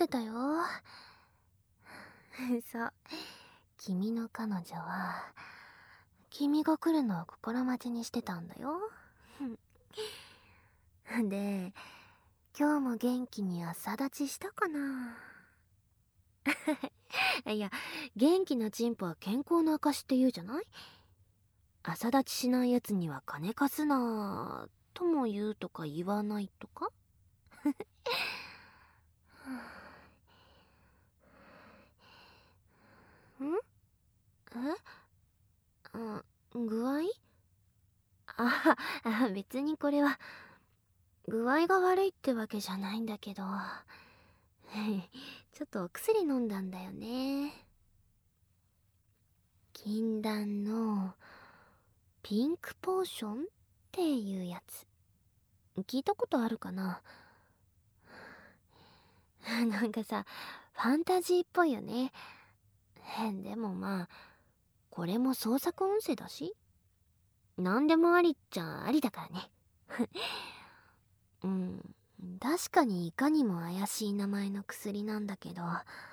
ってたよ。そう。君の彼女は、君が来るのを心待ちにしてたんだよ。で、今日も元気に朝立ちしたかな。いや、元気なチンポは健康の証って言うじゃない？朝立ちしないやつには金貸すなとも言うとか言わないとか。ん？え？具合？別にこれは具合が悪いってわけじゃないんだけどちょっとお薬飲んだんだよね。禁断のピンクポーションっていうやつ、聞いたことあるかな？なんかさ、ファンタジーっぽいよね。でもまあ、これも創作音声だし、なんでもありっちゃありだからね。うん、確かにいかにも怪しい名前の薬なんだけど、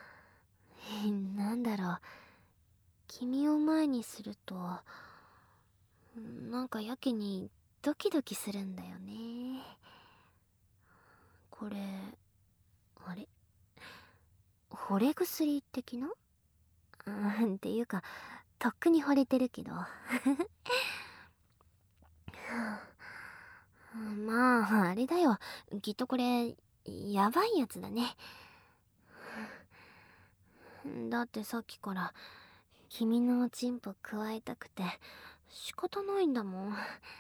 なんだろう、君を前にすると、なんかやけにドキドキするんだよね。これ、あれ、惚れ薬的な？っていうか、とっくに惚れてるけど。まあ、あれだよ。きっとこれ、やばいやつだね。だってさっきから、君のおちんぽ加えたくて、仕方ないんだもん。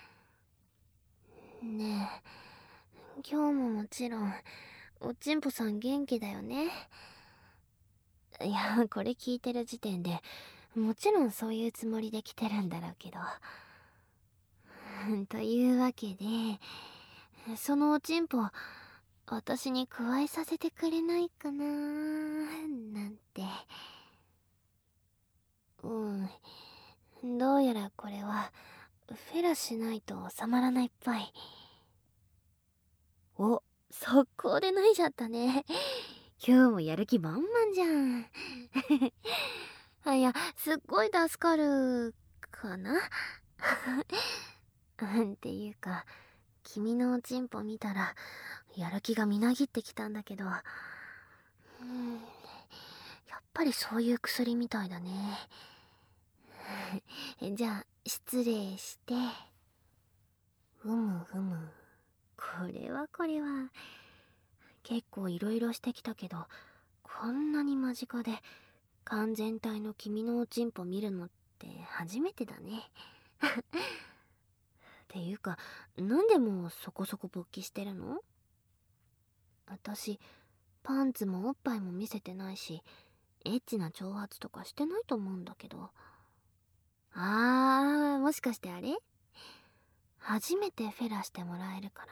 ねえ、今日ももちろん、おちんぽさん元気だよね。いや、これ聞いてる時点で、もちろんそういうつもりで来てるんだろうけど。というわけで、そのおちんぽ、私に加えさせてくれないかななんて。どうやらこれは、フェラしないと収まらないっぽい。お、速攻で脱いじゃったね。今日もやる気満々じゃん。いや、すっごい助かるかな。っていうか、君のおちんぽ見たら、やる気がみなぎってきたんだけど、やっぱりそういう薬みたいだね。じゃあ、失礼して。ふむふむ。これは。結構いろいろしてきたけど、こんなに間近で完全体の君のおちんぽ見るのって初めてだね。っていうか、なんでもうそこそこ勃起してるの？私、パンツもおっぱいも見せてないし、エッチな挑発とかしてないと思うんだけど。もしかしてあれ？初めてフェラしてもらえるから？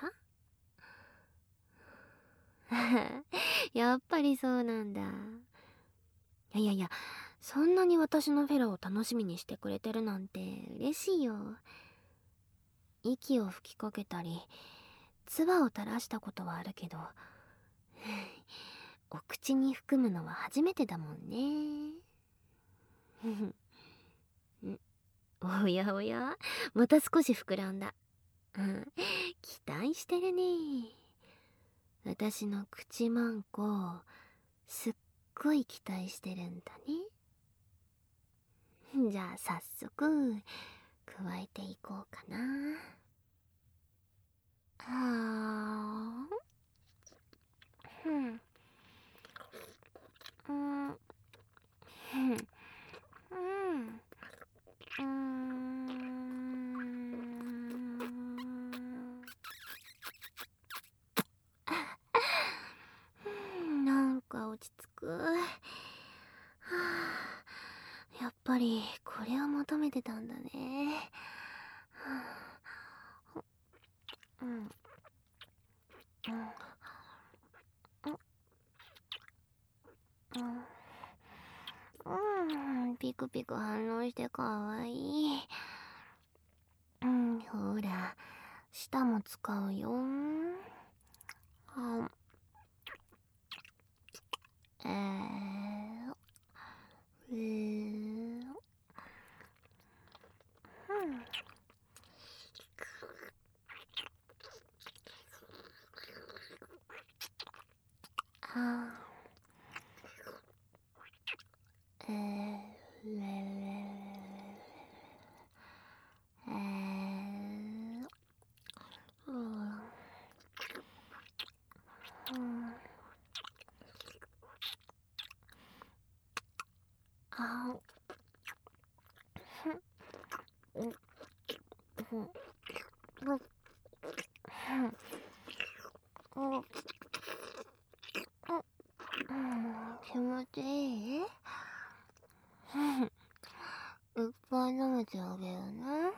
やっぱりそうなんだ。いや、そんなに私のフェラを楽しみにしてくれてるなんて嬉しいよ。息を吹きかけたり、唾を垂らしたことはあるけど、お口に含むのは初めてだもんね。おやおや、また少し膨らんだ。期待してるね。私の口マンコ、すっごい期待してるんだね。じゃあ早速、加えていこうかな。うん。うん。うん。うん。なんか落ち着く。やっぱりこれを求めてたんだね。うん。うん。うん。ピクピク反応してかわいい。ほら、舌も使うよ。 気持ちいい？いっぱい舐めてあげるね。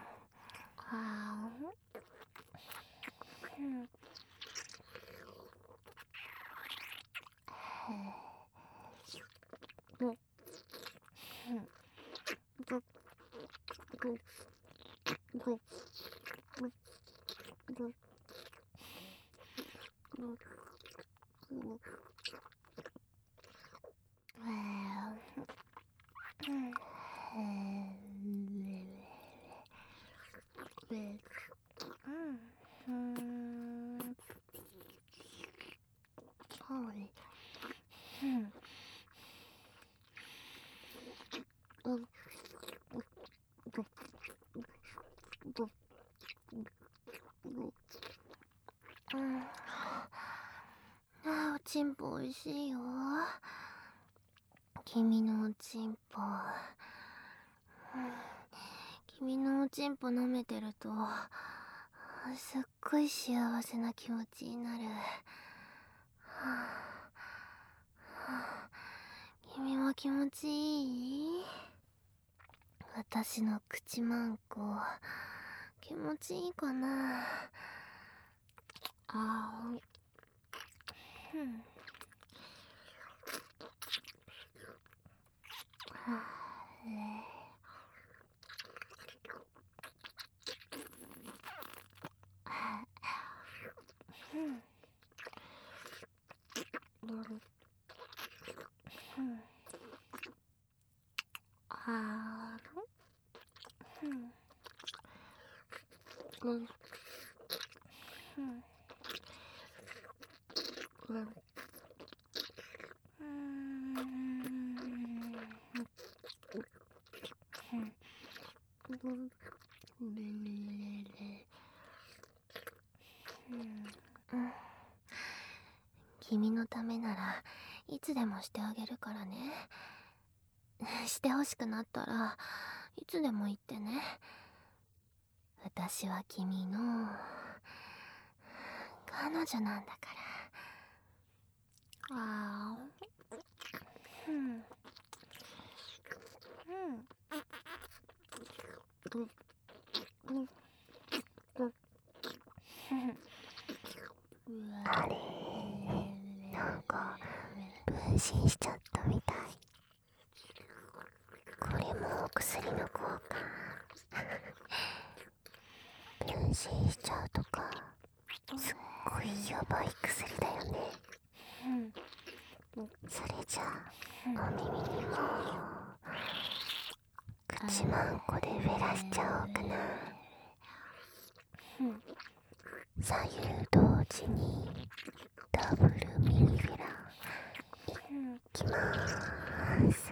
おちんぽおいしいよ。君のおちんぽ。君のおちんぽ舐めてるとすっごい幸せな気持ちになる。君は気持ちいい？私の口マンコ気持ちいいかな？君のためならいつでもしてあげるからね。してほしくなったらいつでも言ってね。私は君の彼女なんだから。 あれ、なんか分身しちゃったみたい。これもお薬の効果。分身しちゃうとかすっごいやばい薬だよね。それじゃあお耳にも口マンコでフェラしちゃおうかな。左右同時にダブルミニフェラいきまーす。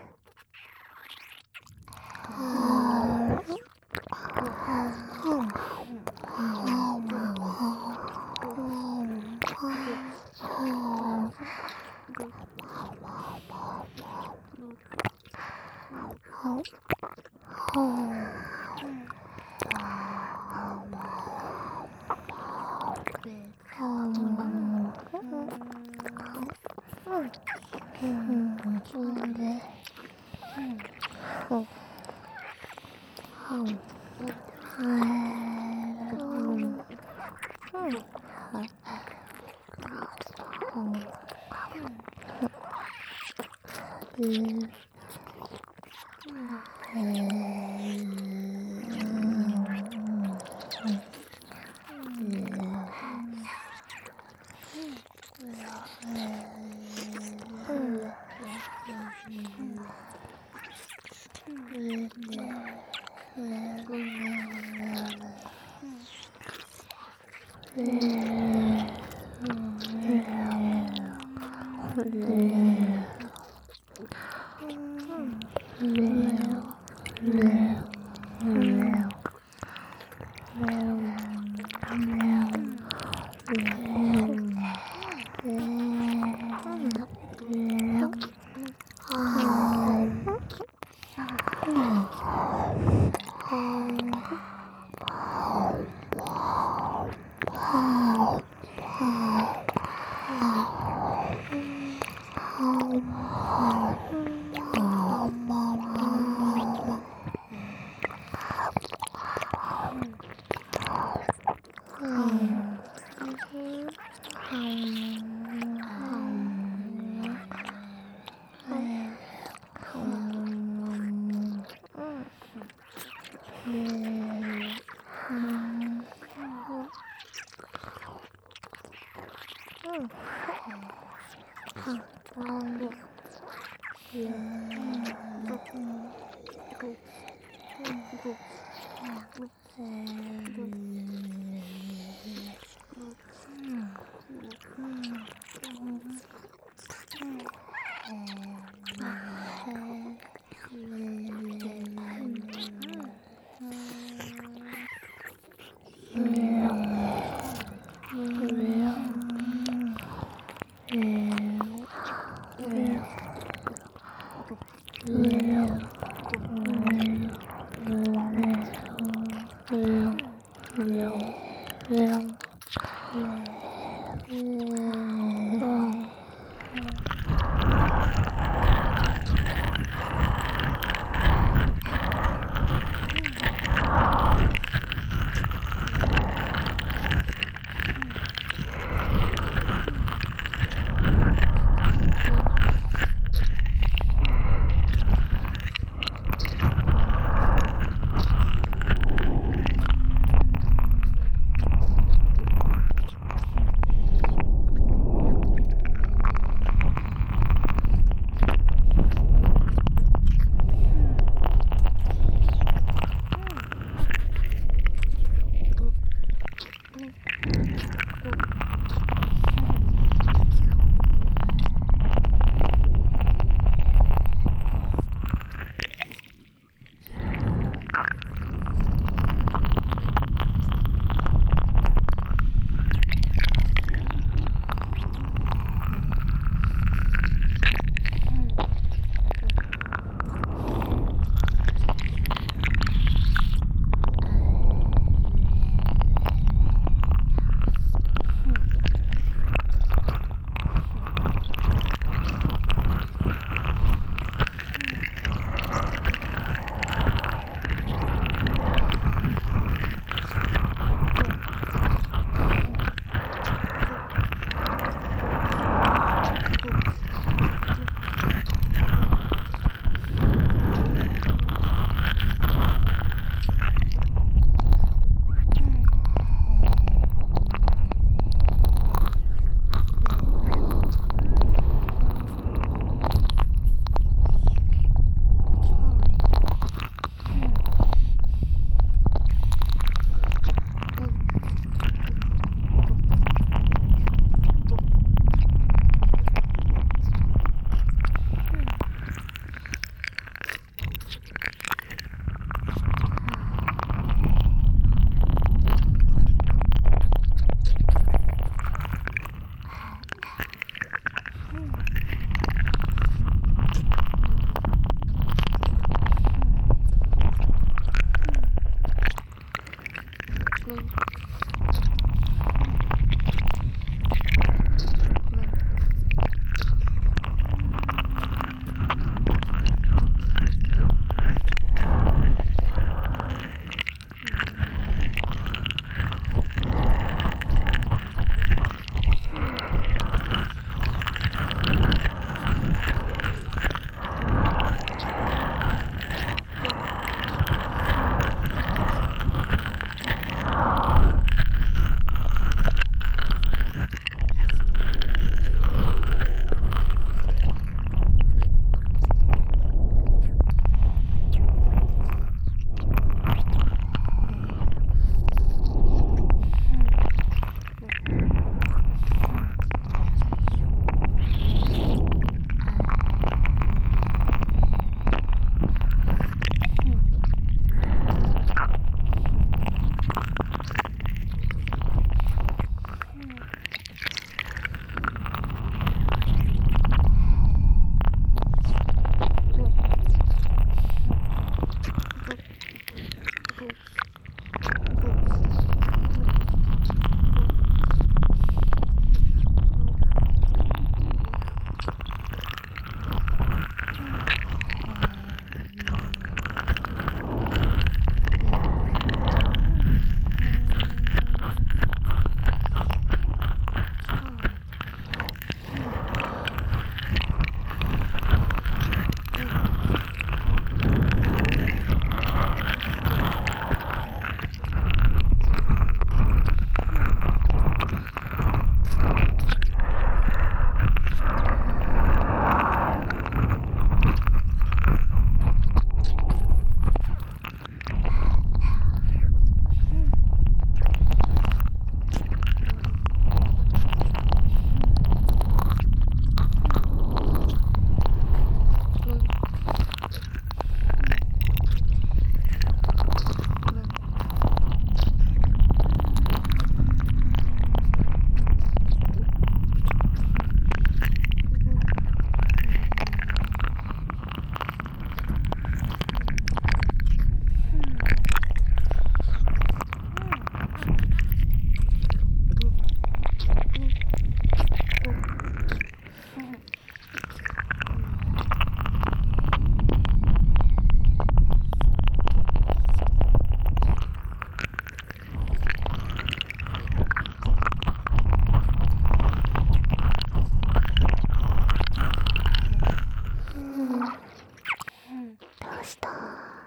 うん。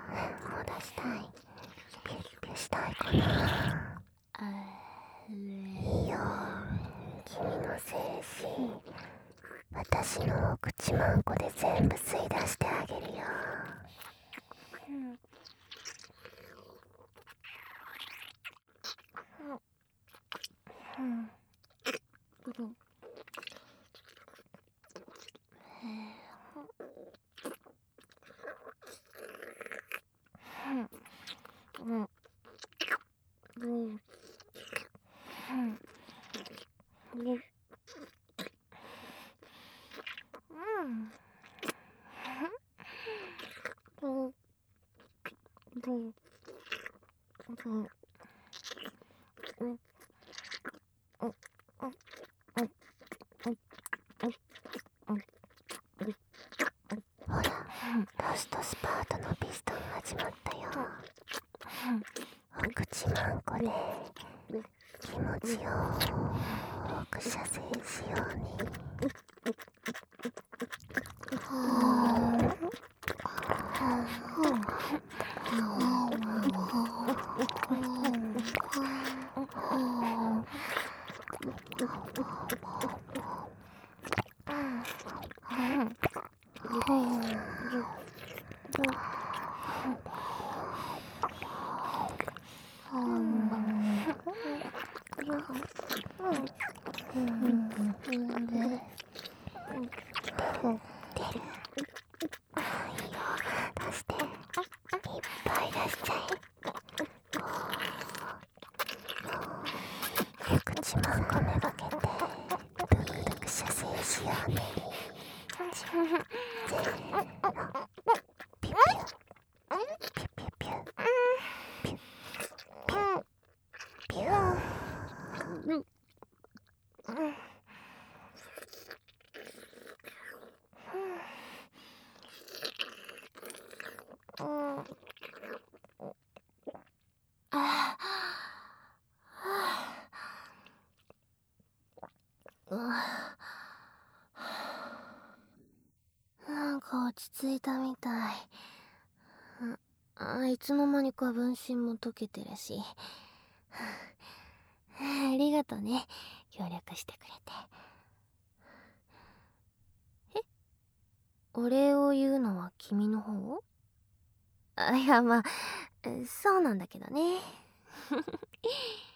出したい。ピュッピュしたいかな。いいよ、君の精子私のお口まんこで全部吸い出してあげるよ。ほら、ラストスパートのピストン始まったよ。お口まんこで気持ちよく射精しようね。出して、いっぱい出しちゃえ。口まんこめがけてブクブク射精しようね。せーの、ピュピュピュピュピュピュピュピュピュ。 なんか落ち着いたみたい。いつの間にか分身も解けてるし。ありがとね、協力してくれて。お礼を言うのは君の方？いや、まあ、そうなんだけどね。